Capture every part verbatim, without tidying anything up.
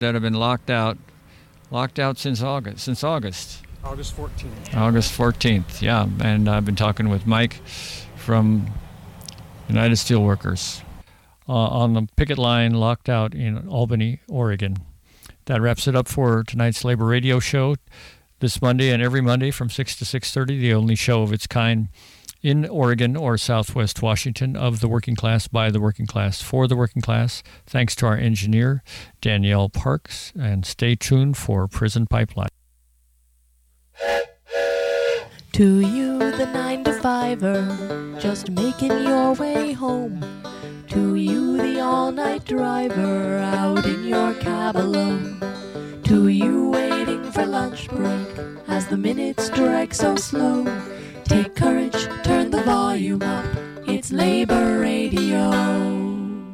that have been locked out, locked out since August. Since August. August fourteenth. August fourteenth, yeah. And I've been talking with Mike from United Steelworkers uh, on the picket line locked out in Albany, Oregon. That wraps it up for tonight's Labor Radio Show this Monday and every Monday from six to six thirty, the only show of its kind in Oregon or Southwest Washington of the working class, by the working class, for the working class. Thanks to our engineer, Danielle Parks, and stay tuned for Prison Pipeline. To you, the nine to fiver, just making your way home. To you, the all-night driver, out in your cab alone. To you, waiting for lunch break, as the minutes drag so slow. Take courage, turn the volume up, it's Labor Radio.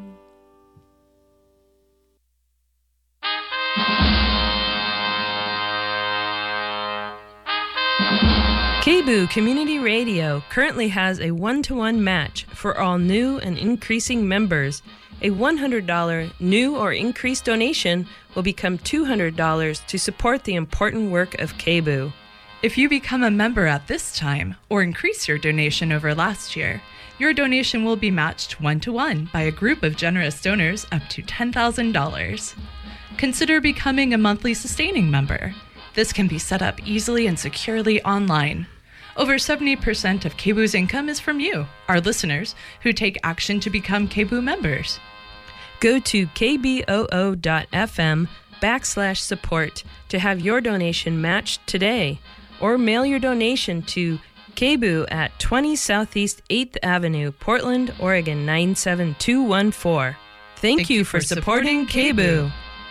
K B U Community Radio currently has a one-to-one match for all new and increasing members. A one hundred dollars new or increased donation will become two hundred dollars to support the important work of K B U. If you become a member at this time or increase your donation over last year, your donation will be matched one-to-one by a group of generous donors up to ten thousand dollars. Consider becoming a monthly sustaining member. This can be set up easily and securely online. Over seventy percent of K B U's income is from you, our listeners, who take action to become K B U members. Go to kboo.fm backslash support to have your donation matched today, or mail your donation to K B U at twenty Southeast eighth Avenue, Portland, Oregon nine seven two one four. Thank, Thank you for, for supporting, supporting K B U.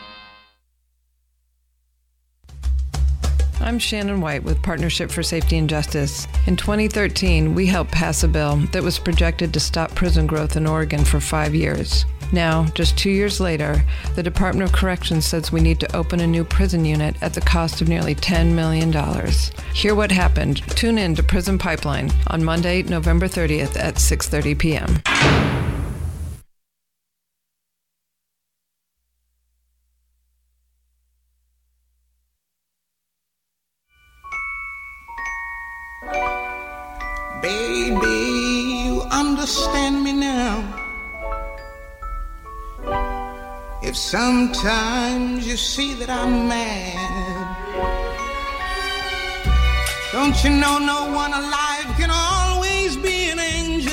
I'm Shannon White with Partnership for Safety and Justice. In twenty thirteen, we helped pass a bill that was projected to stop prison growth in Oregon for five years. Now, just two years later, the Department of Corrections says we need to open a new prison unit at the cost of nearly ten million dollars. Hear what happened. Tune in to Prison Pipeline on Monday, November thirtieth at six thirty p.m. Baby, you understand me now. If sometimes you see that I'm mad, don't you know no one alive can always be an angel?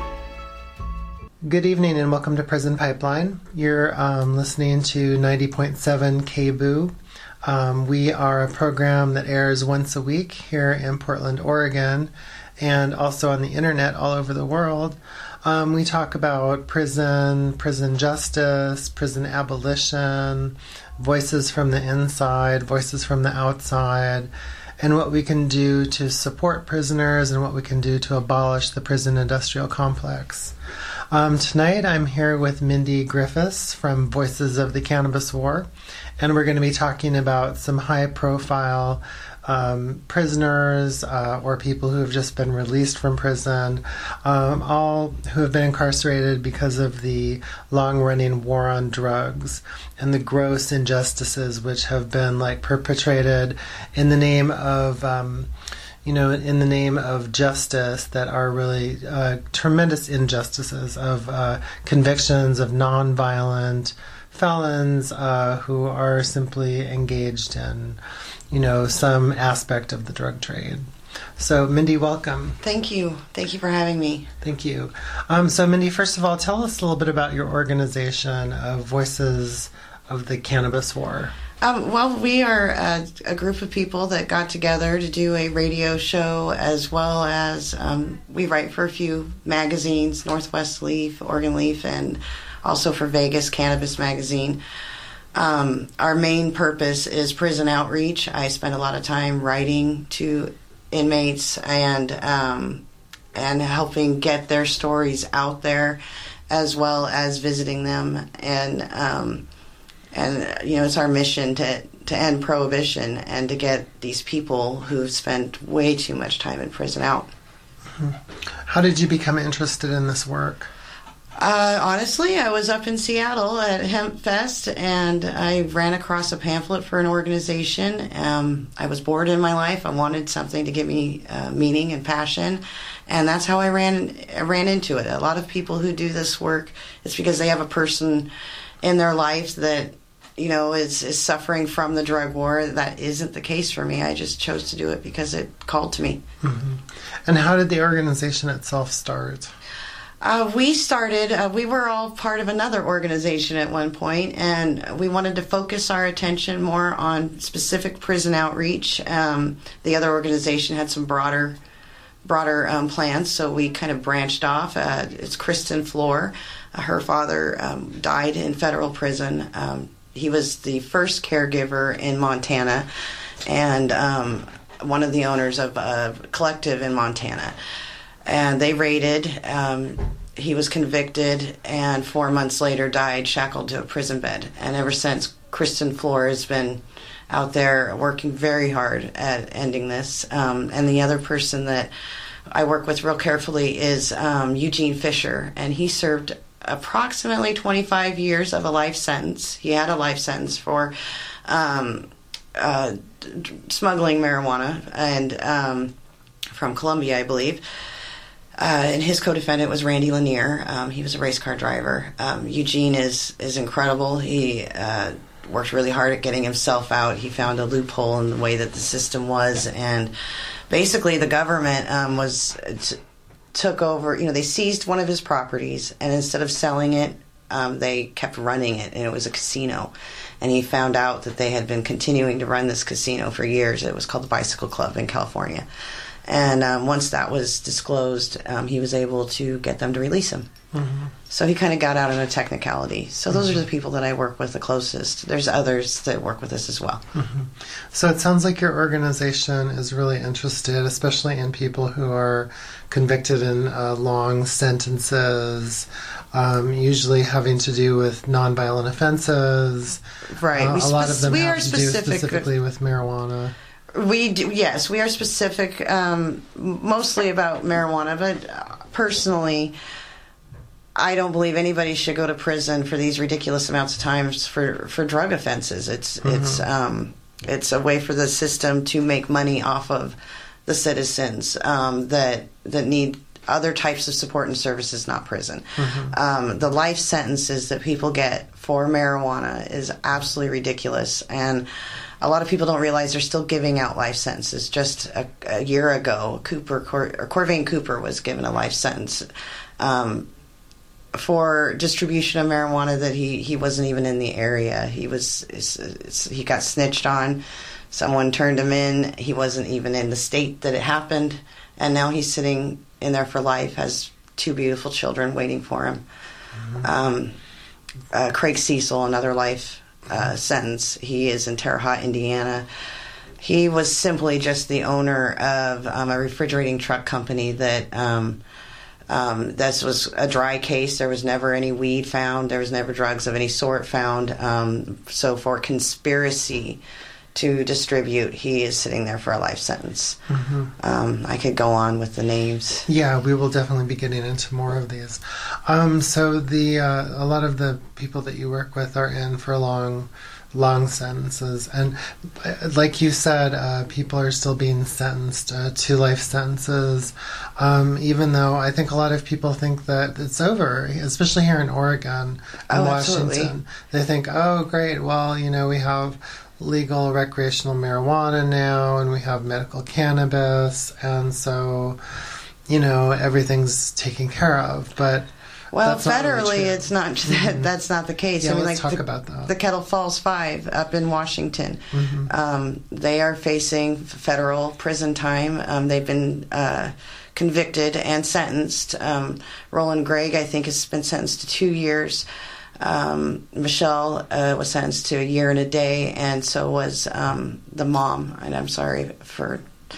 Good evening and welcome to Prison Pipeline. You're um, listening to ninety point seven K B U. Um, we are a program that airs once a week here in Portland, Oregon, and also on the internet all over the world. Um, we talk about prison, prison justice, prison abolition, voices from the inside, voices from the outside, and what we can do to support prisoners and what we can do to abolish the prison industrial complex. Um, tonight I'm here with Mindy Griffiths from Voices of the Cannabis War, and we're going to be talking about some high-profile Um, prisoners uh, or people who have just been released from prison, um, all who have been incarcerated because of the long-running war on drugs and the gross injustices which have been like perpetrated in the name of, um, you know, in the name of justice that are really uh, tremendous injustices of uh, convictions of non-violent felons uh, who are simply engaged in, you know, some aspect of the drug trade. So, Mindy, welcome. Thank you. Thank you for having me. Thank you. Um, so, Mindy, first of all, tell us a little bit about your organization of Voices of the Cannabis War. Um, well, we are a, a group of people that got together to do a radio show, as well as um, we write for a few magazines, Northwest Leaf, Oregon Leaf, and also for Vegas Cannabis Magazine. Um, our main purpose is prison outreach. I spend a lot of time writing to inmates and um, and helping get their stories out there, as well as visiting them. And um, and you know, it's our mission to to end prohibition and to get these people who've spent way too much time in prison out. How did you become interested in this work? Uh, honestly, I was up in Seattle at Hemp Fest, and I ran across a pamphlet for an organization. Um, I was bored in my life. I wanted something to give me uh, meaning and passion, and that's how I ran I ran into it. A lot of people who do this work, it's because they have a person in their life that, you know, is, is suffering from the drug war. That isn't the case for me. I just chose to do it because it called to me. Mm-hmm. And how did the organization itself start? Uh, we started, uh, we were all part of another organization at one point, and we wanted to focus our attention more on specific prison outreach. Um, the other organization had some broader broader um, plans, so we kind of branched off. Uh, it's Kristen Floor. Uh, her father um, died in federal prison. Um, he was the first caregiver in Montana, and um, one of the owners of a collective in Montana. And they raided. Um, he was convicted, and four months later died shackled to a prison bed. And ever since, Kristen Floor has been out there working very hard at ending this. Um, and the other person that I work with real carefully is um, Eugene Fisher, and he served approximately twenty-five years of a life sentence. He had a life sentence for um, uh, smuggling marijuana and um, from Colombia, I believe. Uh, and his co-defendant was Randy Lanier. Um, he was a race car driver. Um, Eugene is, is incredible. He uh, worked really hard at getting himself out. He found a loophole in the way that the system was. And basically the government um, was t- took over. You know, they seized one of his properties, and instead of selling it, um, they kept running it, and it was a casino. And he found out that they had been continuing to run this casino for years. It was called the Bicycle Club in California. And um, once that was disclosed, um, he was able to get them to release him. Mm-hmm. So he kind of got out on a technicality. So those mm-hmm. are the people that I work with the closest. There's others that work with us as well. Mm-hmm. So it sounds like your organization is really interested, especially in people who are convicted in uh, long sentences, um, usually having to do with nonviolent offenses. Right. Uh, we a lot of them we have are to specific, do specifically with marijuana. We do, yes, we are specific, um, mostly about marijuana, but personally, I don't believe anybody should go to prison for these ridiculous amounts of times for, for drug offenses. It's mm-hmm. it's um, it's a way for the system to make money off of the citizens um, that that need other types of support and services, not prison. Mm-hmm. Um, the life sentences that people get for marijuana is absolutely ridiculous, and a lot of people don't realize they're still giving out life sentences. Just a, a year ago, Cooper Cor, or Corvain Cooper was given a life sentence um, for distribution of marijuana that he, he wasn't even in the area. He was he got snitched on. Someone turned him in. He wasn't even in the state that it happened, and now he's sitting in there for life. Has two beautiful children waiting for him. Mm-hmm. Um, uh, Craig Cecil, another life Uh, sentence. He is in Terre Haute, Indiana. He was simply just the owner of um, a refrigerating truck company that um, um, this was a dry case. There was never any weed found. There was never drugs of any sort found. Um, so for conspiracy to distribute, he is sitting there for a life sentence. Mm-hmm. Um, I could go on with the names. Yeah, we will definitely be getting into more of these. Um, so the uh, a lot of the people that you work with are in for long, long sentences, and like you said, uh, people are still being sentenced uh, to life sentences. Um, even though I think a lot of people think that it's over, especially here in Oregon and oh, Washington. Absolutely. They think, oh, great, well, you know, we have legal recreational marijuana now, and we have medical cannabis, and so, you know, everything's taken care of. But well, that's not federally, really it's not. Mm-hmm. That's not the case. Yeah, I mean, let's like talk the, about that. The Kettle Falls Five up in Washington. Mm-hmm. Um, they are facing federal prison time. Um, they've been uh, convicted and sentenced. Um, Roland Gregg, I think, has been sentenced to two years. Um, Michelle uh, was sentenced to a year and a day, and so was um, the mom. And I'm sorry for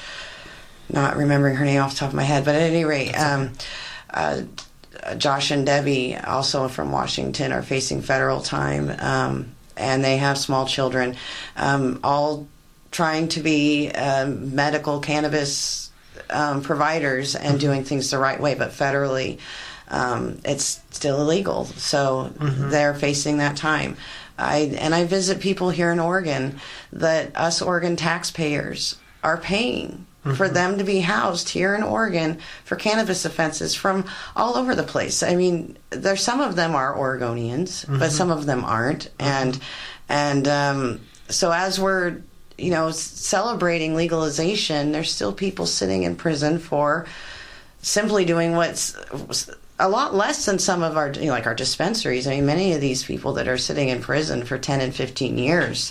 not remembering her name off the top of my head, but at any rate, um, uh, Josh and Debbie, also from Washington, are facing federal time, um, and they have small children, um, all trying to be uh, medical cannabis um, providers and doing things the right way, but federally. um, it's still illegal. So mm-hmm. they're facing that time. I and I visit people here in Oregon that us Oregon taxpayers are paying mm-hmm. for them to be housed here in Oregon for cannabis offenses from all over the place. I mean, there's some of them are Oregonians, mm-hmm. but some of them aren't. Mm-hmm. And and um, so as we're you know celebrating legalization, there's still people sitting in prison for simply doing what's a lot less than some of our, you know, like our dispensaries. I mean, many of these people that are sitting in prison for ten and fifteen years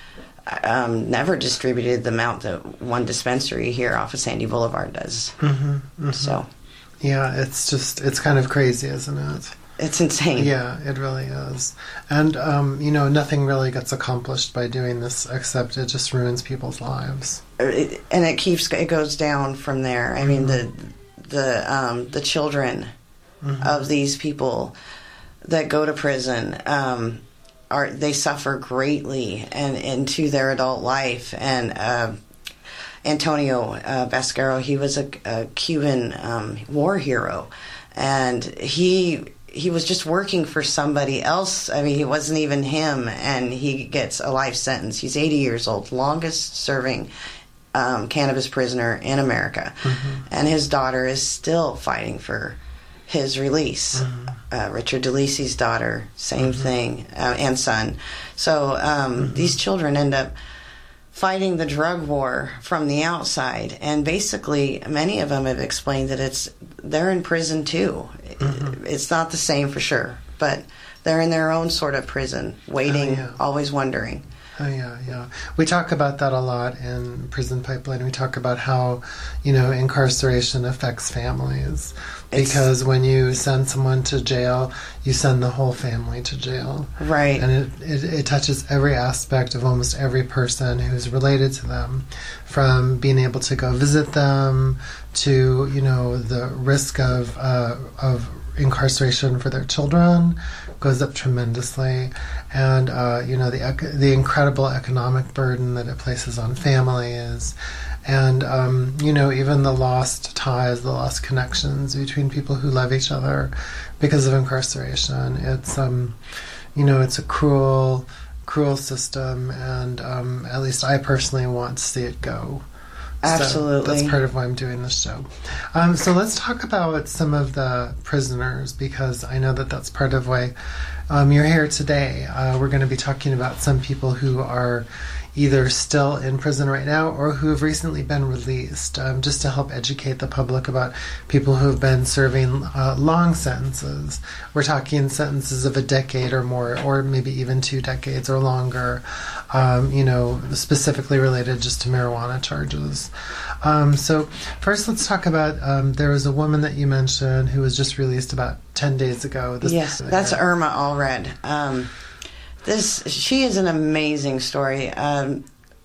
um, never distributed the amount that one dispensary here off of Sandy Boulevard does. Mm-hmm, mm-hmm. So, yeah, it's just, it's kind of crazy, isn't it? It's insane. Yeah, it really is. And, um, you know, nothing really gets accomplished by doing this except it just ruins people's lives. It, and it keeps, it goes down from there. I mm-hmm. mean, the, the, um, the children Mm-hmm. of these people that go to prison um, are they suffer greatly and into their adult life. And uh, Antonio uh, Basquero, he was a, a Cuban um, war hero, and he he was just working for somebody else. I mean, he wasn't even him, and he gets a life sentence. He's eighty years old, longest serving um, cannabis prisoner in America, mm-hmm. and his daughter is still fighting for his release. Mm-hmm. Uh, Richard DeLisi's daughter, same mm-hmm. thing, uh, and son. So um, mm-hmm. these children end up fighting the drug war from the outside, and basically many of them have explained that it's they're in prison too. Mm-hmm. It's not the same for sure, but they're in their own sort of prison, waiting, oh, yeah. always wondering. Oh, yeah, yeah. We talk about that a lot in Prison Pipeline. We talk about how, you know, incarceration affects families. Because it's, when you send someone to jail, you send the whole family to jail. Right. And it, it, it touches every aspect of almost every person who's related to them, from being able to go visit them to, you know, the risk of uh, of incarceration for their children goes up tremendously, and uh, you know the the incredible economic burden that it places on families, and um, you know even the lost ties, the lost connections between people who love each other because of incarceration. It's um, you know it's a cruel, cruel system, and um, at least I personally want to see it go. Absolutely. So that's part of why I'm doing this show. Um, so let's talk about some of the prisoners, because I know that that's part of why um, you're here today. Uh, we're going to be talking about some people who are either still in prison right now or who have recently been released, um, just to help educate the public about people who have been serving uh, long sentences. We're talking sentences of a decade or more, or maybe even two decades or longer, um, you know, specifically related just to marijuana charges. Um, so first let's talk about, um, there was a woman that you mentioned who was just released about ten days ago. This yes, that's Irma Allred. Um This she is an amazing story. Um,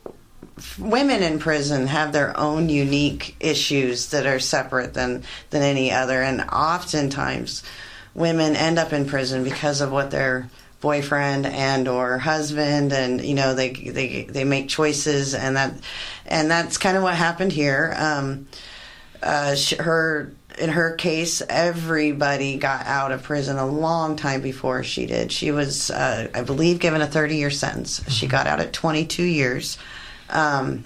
women in prison have their own unique issues that are separate than than any other, and oftentimes women end up in prison because of what their boyfriend and or husband, and you know they they they make choices, and that and that's kind of what happened here. Um, uh, she, her. In her case, everybody got out of prison a long time before she did. She was, uh, I believe, given a thirty-year sentence. Mm-hmm. She got out at twenty-two years. Um,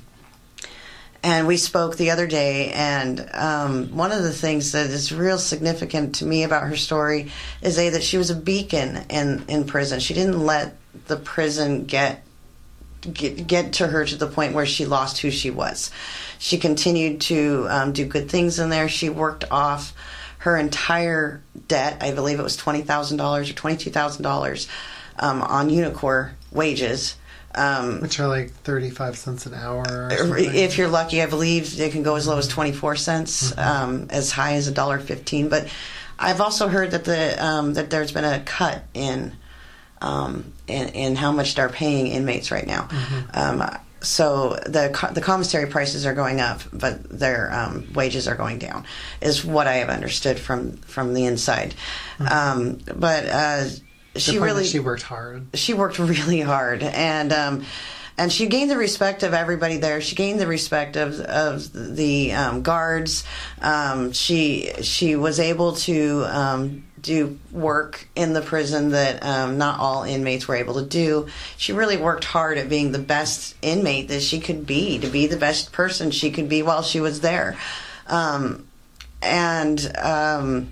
and we spoke the other day, and um, one of the things that is real significant to me about her story is a, that she was a beacon in, in prison. She didn't let the prison get Get, get to her to the point where she lost who she was. She continued to um, do good things in there. She worked off her entire debt. I believe it was twenty thousand dollars or twenty-two thousand dollars um, on Unicor wages. Um, Which are like thirty-five cents an hour. Or if you're lucky, I believe it can go as low as twenty-four cents, mm-hmm. um, as high as one dollar fifteen. But I've also heard that the um, that there's been a cut in Um, in, in how much they're paying inmates right now. Mm-hmm. Um, so the the commissary prices are going up, but their um, wages are going down, is what I have understood from, from the inside. Mm-hmm. Um, but uh, she really she worked hard. She worked really hard, and um, and she gained the respect of everybody there. She gained the respect of of the um, guards. Um, she she was able to um, do work in the prison that um, not all inmates were able to do. She really worked hard at being the best inmate that she could be, to be the best person she could be while she was there. Um, and um,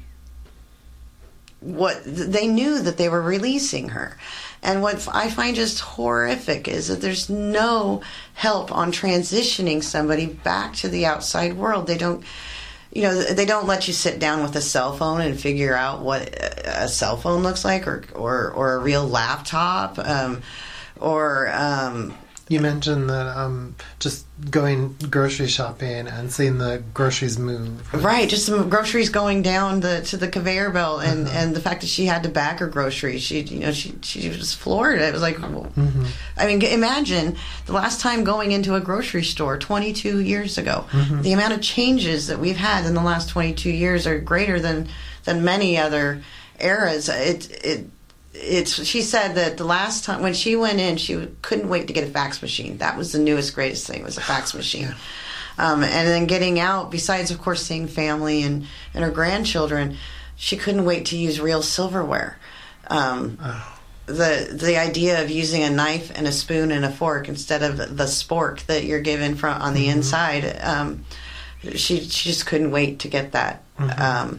what they knew that they were releasing her. And what I find just horrific is that there's no help on transitioning somebody back to the outside world. They don't, you know, they don't let you sit down with a cell phone and figure out what a cell phone looks like, or or, or a real laptop, um, or. Um, you mentioned that um, just going grocery shopping and seeing the groceries move. Right, just some groceries going down the to the conveyor belt, and, Uh-huh. and the fact that she had to bag her groceries, she you know she she was floored. It was like, well, Mm-hmm. I mean, imagine the last time going into a grocery store twenty-two years ago. Mm-hmm. The amount of changes that we've had in the last twenty-two years are greater than than many other eras. It it. It's. She said that the last time when she went in, she couldn't wait to get a fax machine. That was the newest, greatest thing, was a fax machine. Um, and then getting out, besides, of course, seeing family and, and her grandchildren, she couldn't wait to use real silverware. Um, Oh. the the idea of using a knife and a spoon and a fork instead of the spork that you're given from on the Mhm. inside, um, she she just couldn't wait to get that. Mhm. Um,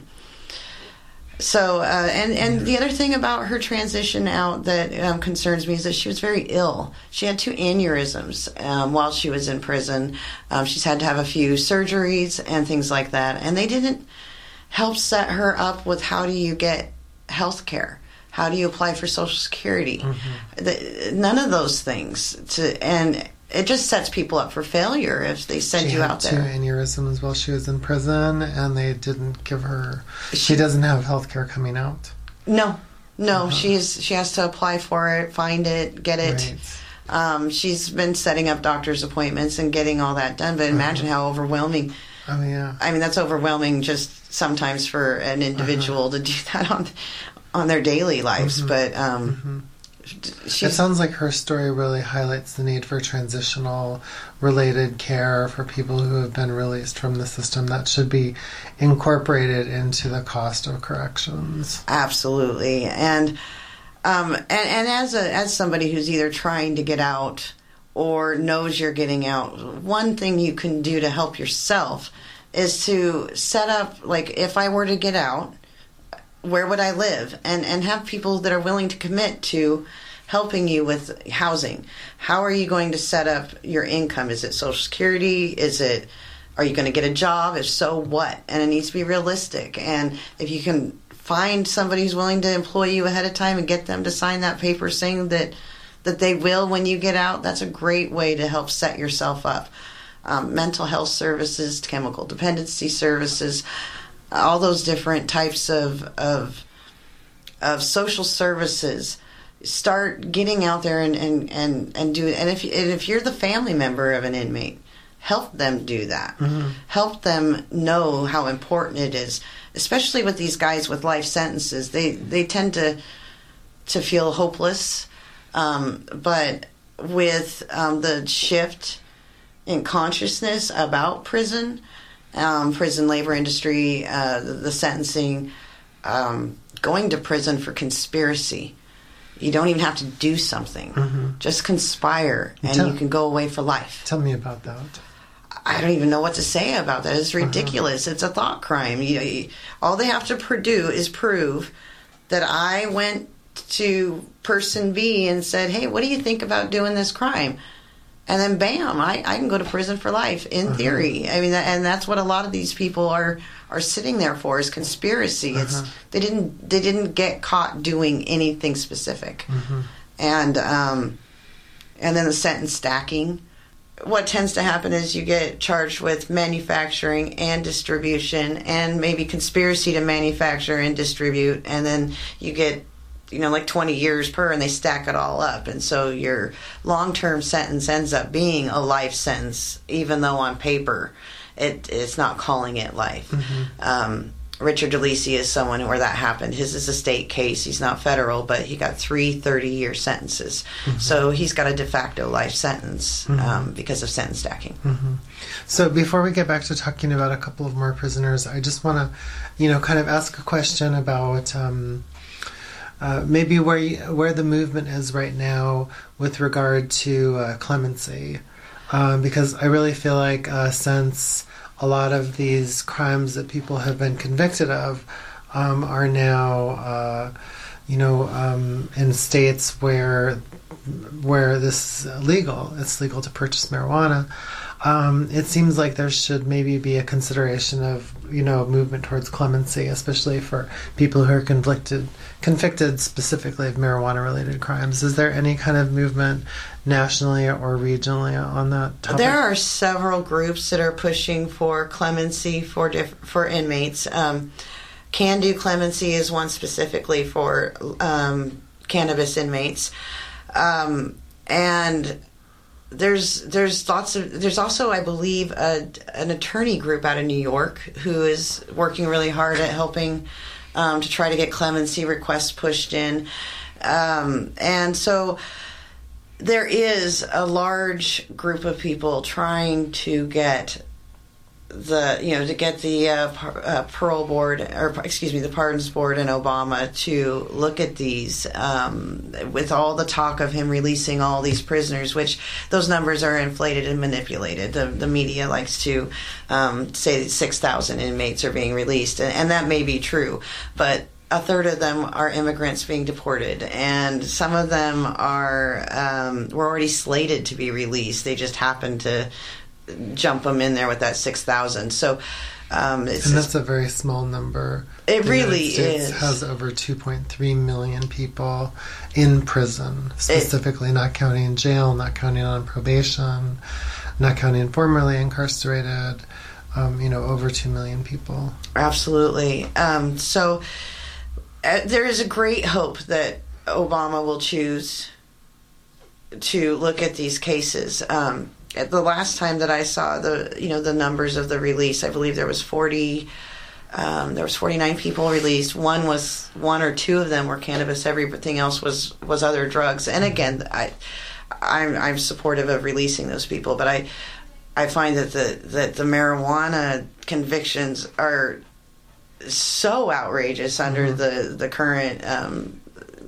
So, uh, and, and the other thing about her transition out that um, concerns me is that she was very ill. She had two aneurysms um, while she was in prison. Um, she's had to have a few surgeries and things like that. And they didn't help set her up with how do you get health care? How do you apply for Social Security? Mm-hmm. The, none of those things. To and it just sets people up for failure if they send she you had out two there. aneurysms while she was in prison, and they didn't give her. She, She- doesn't have health care coming out. No, no, Uh-huh. she's she has to apply for it, find it, get it. Right. Um, she's been setting up doctor's appointments and getting all that done. But imagine how overwhelming. Oh yeah. I mean, that's overwhelming just sometimes for an individual Uh-huh. to do that on on their daily lives. Mhm. But um, Mhm. It she's sounds like her story really highlights the need for transitional related care for people who have been released from the system that should be incorporated into the cost of corrections. absolutely. And um, and and as a as somebody who's either trying to get out or knows you're getting out, one thing you can do to help yourself is to set up, like, if I were to get out, where would I live? And and have people that are willing to commit to helping you with housing. How are you going to set up your income? Is it Social Security? Is it, are you going to get a job? If so, what? And it needs to be realistic. And if you can find somebody who's willing to employ you ahead of time and get them to sign that paper saying that that they will when you get out, that's a great way to help set yourself up. Um, mental health services, chemical dependency services, all those different types of of of social services. Start getting out there and and and, and do it. And if and if you're the family member of an inmate, help them do that. Mm-hmm. Help them know how important it is, especially with these guys with life sentences. They they tend to to feel hopeless, um, but with um, the shift in consciousness about prison, um, prison labor industry, uh, the, the sentencing, um, going to prison for conspiracy. You don't even have to do something. Mm-hmm. Just conspire, and Tell- you can go away for life. Tell me about that. I don't even know what to say about that. It's ridiculous. Uh-huh. It's a thought crime. You, you, all they have to produce is prove that I went to person B and said, hey, what do you think about doing this crime? And then bam, I, I can go to prison for life, in Uh-huh. theory. I mean, and that's what a lot of these people are are sitting there for, is conspiracy. Uh-huh. It's they didn't they didn't get caught doing anything specific. Mm-hmm. And um, and then the sentence stacking. What tends to happen is you get charged with manufacturing and distribution, and maybe conspiracy to manufacture and distribute, and then you get, you know, like twenty years per, and they stack it all up. And so your long-term sentence ends up being a life sentence, even though on paper it it's not calling it life. Mm-hmm. Um, Richard DeLisi is someone where that happened. His is a state case. He's not federal, but he got three thirty-year sentences. Mm-hmm. So he's got a de facto life sentence mm-hmm. um, because of sentence stacking. Mm-hmm. So before we get back to talking about a couple of more prisoners, I just want to, you know, kind of ask a question about um, uh, maybe where you, where the movement is right now with regard to uh, clemency, um, because I really feel like uh, since a lot of these crimes that people have been convicted of um, are now, uh, you know, um, in states where where this is legal. It's legal to purchase marijuana. Um, it seems like there should maybe be a consideration of, you know, movement towards clemency, especially for people who are convicted, convicted specifically of marijuana-related crimes. Is there any kind of movement nationally or regionally on that topic? There are several groups that are pushing for clemency for diff- for inmates. Um, Can Do Clemency is one specifically for um, cannabis inmates, um, and There's there's lots of there's also, I believe, a, an attorney group out of New York who is working really hard at helping um, to try to get clemency requests pushed in, um, and so there is a large group of people trying to get the you know to get the uh, par- uh, parole board or excuse me the pardons board and Obama to look at these um, with all the talk of him releasing all these prisoners, which those numbers are inflated and manipulated. The, the media likes to um, say six thousand inmates are being released, and, and that may be true, but a third of them are immigrants being deported, and some of them are um, were already slated to be released. They just happened to jump them in there with that six thousand. So, um, it's and that's a very small number. It the really United States is. Has over two point three million people in prison, specifically, it, not counting jail, not counting on probation, not counting formerly incarcerated. Um, you know, over two million people. Absolutely. Um, so uh, there is a great hope that Obama will choose to look at these cases. Um, The last time that I saw the, you know, the numbers of the release, I believe there was forty, um, there was forty-nine people released. One was one or two of them were cannabis. Everything else was, was other drugs. And again, I, I'm I'm supportive of releasing those people, but I, I find that the that the marijuana convictions are so outrageous under mm-hmm. the the current. Um,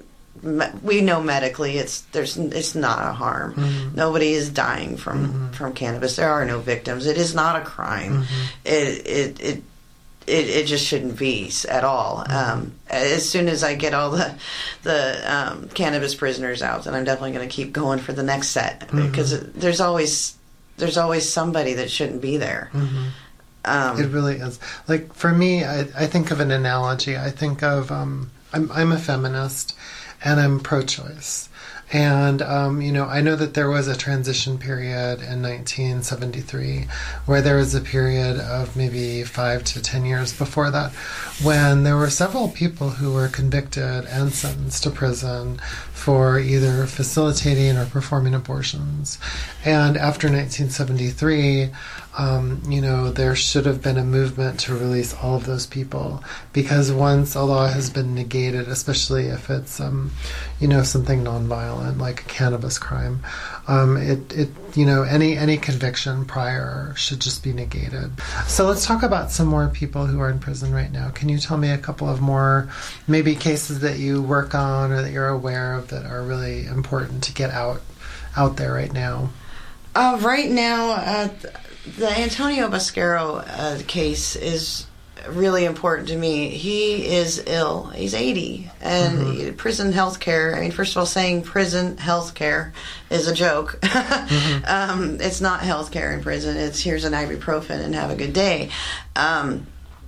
We know medically it's there's it's not a harm. Mm-hmm. Nobody is dying from, mm-hmm. from cannabis. There are no victims. It is not a crime. Mm-hmm. It, it it it it just shouldn't be at all. Mm-hmm. Um, as soon as I get all the the um, cannabis prisoners out, then I'm definitely going to keep going for the next set mm-hmm. because there's always there's always somebody that shouldn't be there. Mm-hmm. Um, it really is. Like for me, I, I think of an analogy. I think of um, I'm I'm a feminist. And I'm pro-choice. And, um, you know, I know that there was a transition period in nineteen seventy-three where there was a period of maybe five to ten years before that when there were several people who were convicted and sentenced to prison for either facilitating or performing abortions. And after nineteen seventy-three, um, you know, there should have been a movement to release all of those people, because once a law has been negated, especially if it's, um, you know, something nonviolent like a cannabis crime, um, it, it, you know, any any conviction prior should just be negated. So let's talk about some more people who are in prison right now. Can you tell me a couple of more maybe cases that you work on or that you're aware of that are really important to get out out there right now? Uh, right now, uh, the Antonio Basquero uh, case is really important to me. He is ill. He's eighty. And mm-hmm. prison health care, I mean, first of all, saying prison health care is a joke. mm-hmm. um, it's not health care in prison. It's here's an ibuprofen and have a good day. Um,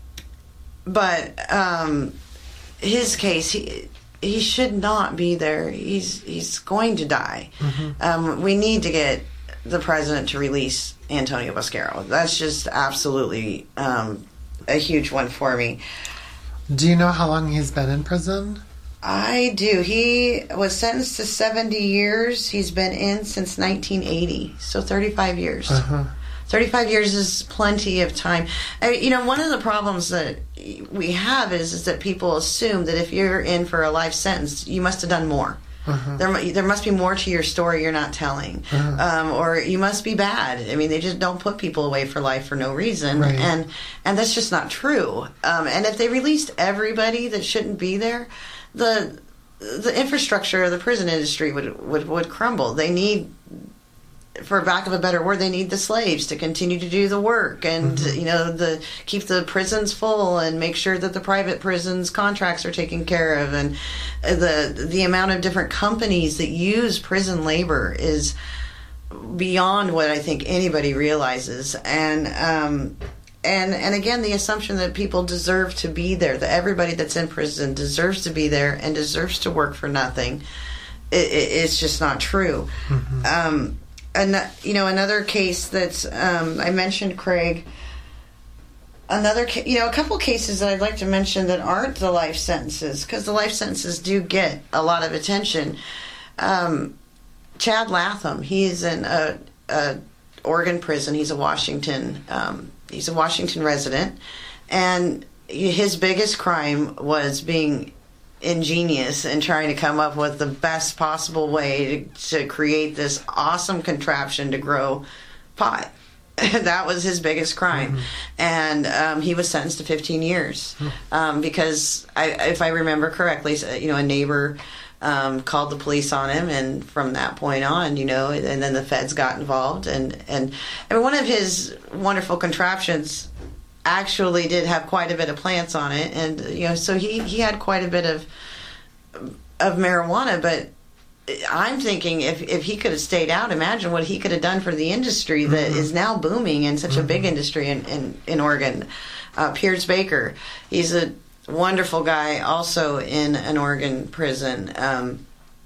but um, his case, he... He should not be there. He's he's going to die. Mm-hmm. Um, we need to get the president to release Antonio Basquero. That's just absolutely um, a huge one for me. Do you know how long he's been in prison? I do. He was sentenced to seventy years. He's been in since nineteen eighty, so thirty-five years. Uh-huh. thirty-five years is plenty of time. I, you know, one of the problems that we have is, is that people assume that if you're in for a life sentence, you must have done more. Uh-huh. There, mu- there must be more to your story you're not telling, uh-huh. um, or you must be bad. I mean, they just don't put people away for life for no reason, right. and and that's just not true. Um, and if they released everybody that shouldn't be there, the the infrastructure of the prison industry would would, would crumble. They need, for lack of a better word, they need the slaves to continue to do the work and, mm-hmm. you know, the keep the prisons full and make sure that the private prisons contracts are taken care of. And the the amount of different companies that use prison labor is beyond what I think anybody realizes. And um, and and again, the assumption that people deserve to be there, that everybody that's in prison deserves to be there and deserves to work for nothing, it, it, it's just not true. Mm-hmm. Um, And, you know, another case that's, um, I mentioned, Craig, another, ca- you know, a couple cases that I'd like to mention that aren't the life sentences, because the life sentences do get a lot of attention. Um, Chad Latham, he's in a, a Oregon prison. He's a Washington, um, he's a Washington resident, and his biggest crime was being ingenious and trying to come up with the best possible way to, to create this awesome contraption to grow pot. That was his biggest crime. Mm-hmm. And um, he was sentenced to fifteen years um, because, I, if I remember correctly, you know, a neighbor um, called the police on him, and from that point on, you know, and then the feds got involved. And, and, and one of his wonderful contraptions actually did have quite a bit of plants on it, and you know, so he he had quite a bit of of marijuana. But I'm thinking if if he could have stayed out, imagine what he could have done for the industry that mm-hmm. is now booming in such mm-hmm. a big industry in in, in Oregon. uh, Piers Baker, he's a wonderful guy also in an Oregon prison. Um,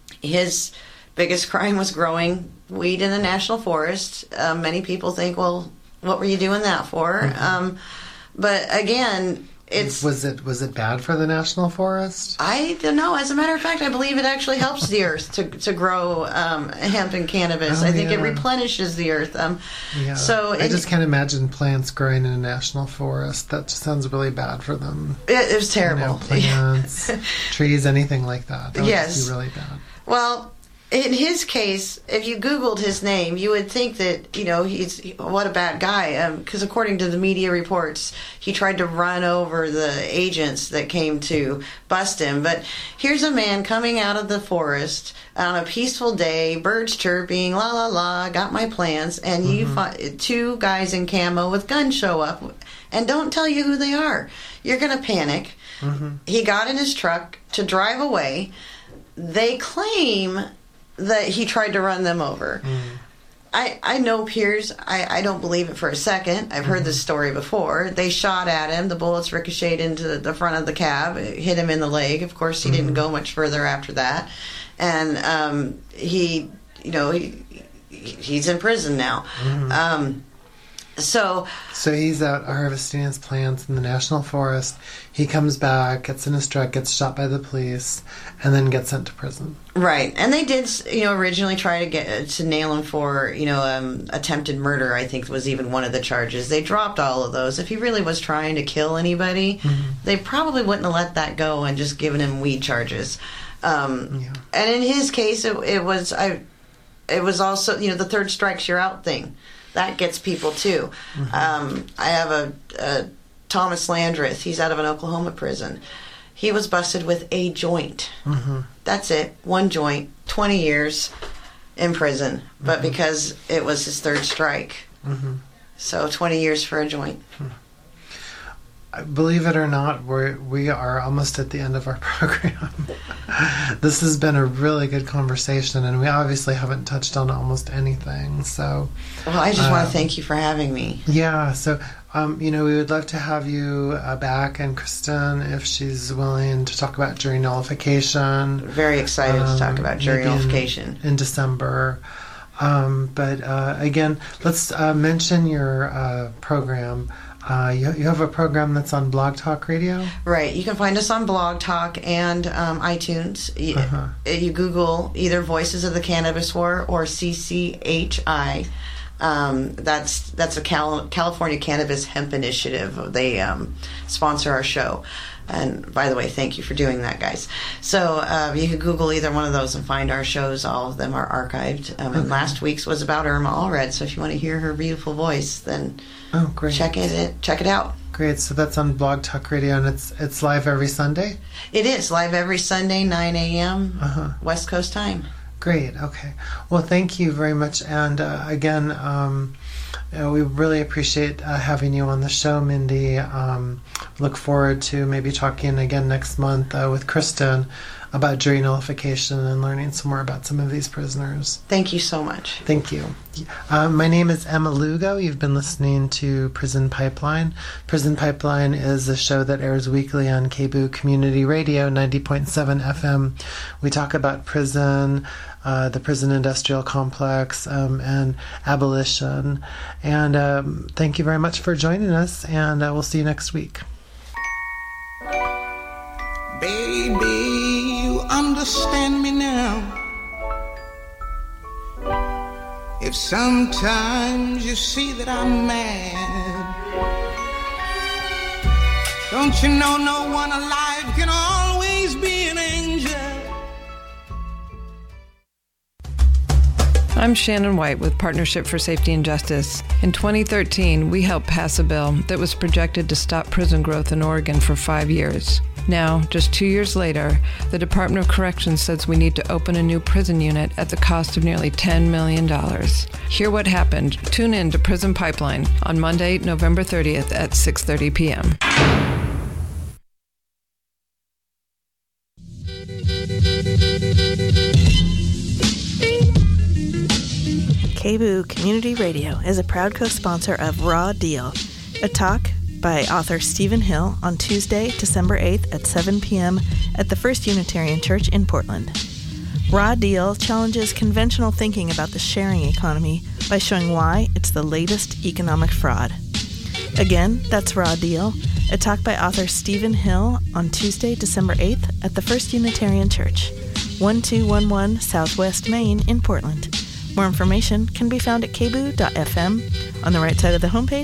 his biggest crime was growing weed in the national forest. Uh, many people think, well, what were you doing that for? Mm-hmm. Um, But again, it's was it was it bad for the national forest? I don't know. As a matter of fact, I believe it actually helps the earth to to grow um, hemp and cannabis. Oh, I think yeah. it replenishes the earth. Um, yeah. So I it, just can't imagine plants growing in a national forest. That just sounds really bad for them. It, it was terrible. You know, plants, trees, anything like that. That would yes, just be really bad. Well, in his case, if you Googled his name, you would think that, you know, he's, what a bad guy. Because um, according to the media reports, he tried to run over the agents that came to bust him. But here's a man coming out of the forest on a peaceful day, birds chirping, la la la, got my plans, and mm-hmm. you find two guys in camo with guns show up and don't tell you who they are. You're going to panic. Mm-hmm. He got in his truck to drive away. They claim that he tried to run them over. Mm. I, I know Piers. I, I don't believe it for a second. I've heard mm-hmm. this story before. They shot at him. The bullets ricocheted into the, the front of the cab. It hit him in the leg. Of course, he mm-hmm. didn't go much further after that. And um, he, you know, he, he's in prison now. Mm-hmm. Um, so... So he's out harvesting his plants in the national forest. He comes back, gets in his truck, gets shot by the police, and then gets sent to prison. Right, and they did, you know, originally try to get to nail him for, you know, um, attempted murder. I think was even one of the charges. They dropped all of those. If he really was trying to kill anybody, mm-hmm. they probably wouldn't have let that go and just given him weed charges. Um, yeah. And in his case, it, it was I, it was also, you know, the third strikes you're out thing. That gets people too. Mm-hmm. Um, I have a, a Thomas Landreth. He's out of an Oklahoma prison. He was busted with a joint. Mm-hmm. That's it. One joint. twenty years in prison. Mm-hmm. But because it was his third strike. Mm-hmm. So twenty years for a joint. Hmm. Believe it or not, we're, we are almost at the end of our program. This has been a really good conversation, and we obviously haven't touched on almost anything. So, well, I just um, want to thank you for having me. Yeah, so, um, you know, we would love to have you uh, back, and Kristen, if she's willing to talk about jury nullification. Very excited um, to talk about jury nullification. In, in December. Um, but, uh, again, let's uh, mention your uh, program. Uh, you, you have a program that's on Blog Talk Radio? Right. You can find us on Blog Talk and um, iTunes. You, uh-huh. you Google either Voices of the Cannabis War or C C H I Um, that's that's a Cal- California Cannabis Hemp Initiative. They um, sponsor our show. And by the way, thank you for doing that, guys. So uh, you can Google either one of those and find our shows. All of them are archived. Um, okay. And last week's was about Irma Allred. So if you want to hear her beautiful voice, then oh, great. check it check it out. Great. So that's on Blog Talk Radio, and it's it's live every Sunday? It is live every Sunday, nine a.m. Uh-huh. West Coast time. Great. Okay. Well, thank you very much. And uh, again, um, uh, we really appreciate uh, having you on the show, Mindy. Um, look forward to maybe talking again next month uh, with Kristen about jury nullification and learning some more about some of these prisoners. Thank you so much. Thank you. Um, my name is Emma Lugo. You've been listening to Prison Pipeline. Prison Pipeline is a show that airs weekly on K B O O Community Radio, ninety point seven F M. We talk about prison, uh, the prison industrial complex, um, and abolition. And um, thank you very much for joining us, and uh, we'll see you next week. Baby, you understand me now. If sometimes you see that I'm mad, don't you know no one alive can always be an angel? I'm Shannon White with Partnership for Safety and Justice. In twenty thirteen, we helped pass a bill that was projected to stop prison growth in Oregon for five years. Now, just two years later, the Department of Corrections says we need to open a new prison unit at the cost of nearly ten million dollars. Hear what happened. Tune in to Prison Pipeline on Monday, November thirtieth at six thirty p.m. K B O O Community Radio is a proud co-sponsor of Raw Deal, a talk by author Stephen Hill on Tuesday, December eighth at seven p.m. at the First Unitarian Church in Portland. Raw Deal challenges conventional thinking about the sharing economy by showing why it's the latest economic fraud. Again, that's Raw Deal, a talk by author Stephen Hill on Tuesday, December eighth at the First Unitarian Church, twelve eleven Southwest Main in Portland. More information can be found at k b o o dot f m on the right side of the homepage